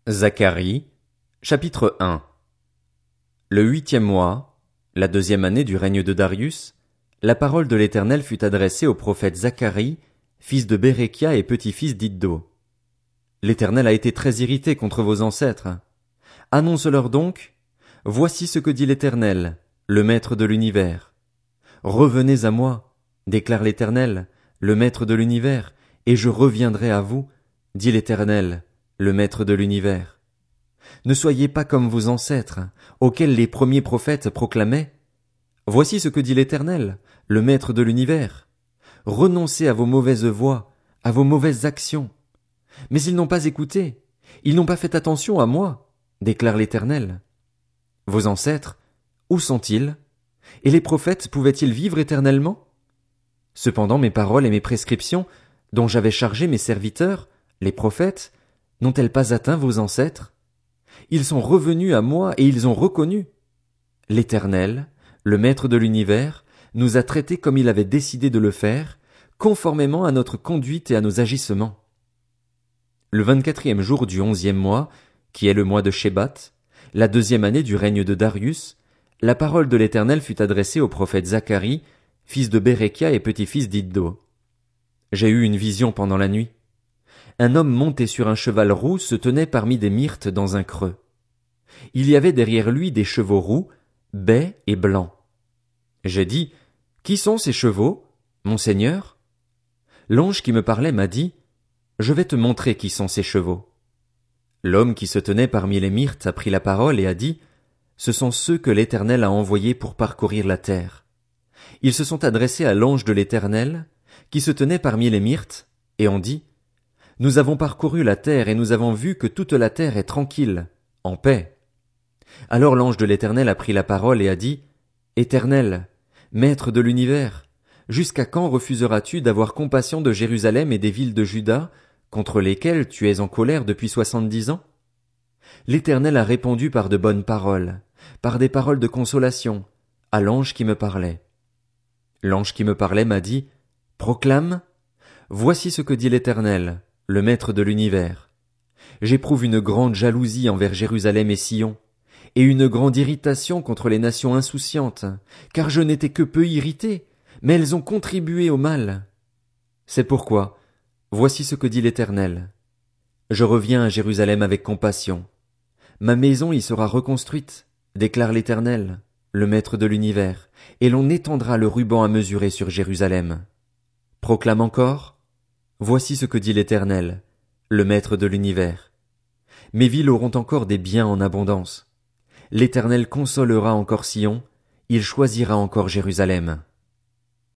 Zacharie, chapitre 1. Le 8e mois, la 2e année du règne de Darius, la parole de l'Éternel fut adressée au prophète Zacharie, fils de Béréchia et petit-fils d'Iddo. L'Éternel a été très irrité contre vos ancêtres. Annonce-leur donc, voici ce que dit l'Éternel, le Maître de l'univers. Revenez à moi, déclare l'Éternel, le Maître de l'univers, et je reviendrai à vous, dit l'Éternel, le Maître de l'univers. Ne soyez pas comme vos ancêtres, auxquels les premiers prophètes proclamaient. Voici ce que dit l'Éternel, le Maître de l'univers. Renoncez à vos mauvaises voies, à vos mauvaises actions. Mais ils n'ont pas écouté, ils n'ont pas fait attention à moi, déclare l'Éternel. Vos ancêtres, où sont-ils? Et les prophètes pouvaient-ils vivre éternellement? Cependant mes paroles et mes prescriptions, dont j'avais chargé mes serviteurs, les prophètes, n'ont-elles pas atteint vos ancêtres? Ils sont revenus à moi et ils ont reconnu. L'Éternel, le Maître de l'univers, nous a traités comme il avait décidé de le faire, conformément à notre conduite et à nos agissements. Le 24e jour du 11e mois, qui est le mois de Shebat, la 2e année du règne de Darius, la parole de l'Éternel fut adressée au prophète Zacharie, fils de Béréchia et petit-fils d'Iddo. J'ai eu une vision pendant la nuit. Un homme monté sur un cheval roux se tenait parmi des myrtes dans un creux. Il y avait derrière lui des chevaux roux, bais et blancs. J'ai dit, qui sont ces chevaux, mon Seigneur? L'ange qui me parlait m'a dit, je vais te montrer qui sont ces chevaux. L'homme qui se tenait parmi les myrtes a pris la parole et a dit, ce sont ceux que l'Éternel a envoyés pour parcourir la terre. Ils se sont adressés à l'ange de l'Éternel, qui se tenait parmi les myrtes, et ont dit, nous avons parcouru la terre et nous avons vu que toute la terre est tranquille, en paix. Alors l'ange de l'Éternel a pris la parole et a dit, Éternel, Maître de l'univers, jusqu'à quand refuseras-tu d'avoir compassion de Jérusalem et des villes de Juda, contre lesquelles tu es en colère depuis 70 ans? L'Éternel a répondu par de bonnes paroles, par des paroles de consolation, à l'ange qui me parlait. L'ange qui me parlait m'a dit, proclame, voici ce que dit l'Éternel, le Maître de l'univers. J'éprouve une grande jalousie envers Jérusalem et Sion, et une grande irritation contre les nations insouciantes, car je n'étais que peu irrité, mais elles ont contribué au mal. C'est pourquoi, voici ce que dit l'Éternel. Je reviens à Jérusalem avec compassion. Ma maison y sera reconstruite, déclare l'Éternel, le Maître de l'univers, et l'on étendra le ruban à mesurer sur Jérusalem. Proclame encore, voici ce que dit l'Éternel, le Maître de l'univers. Mes villes auront encore des biens en abondance. L'Éternel consolera encore Sion, il choisira encore Jérusalem.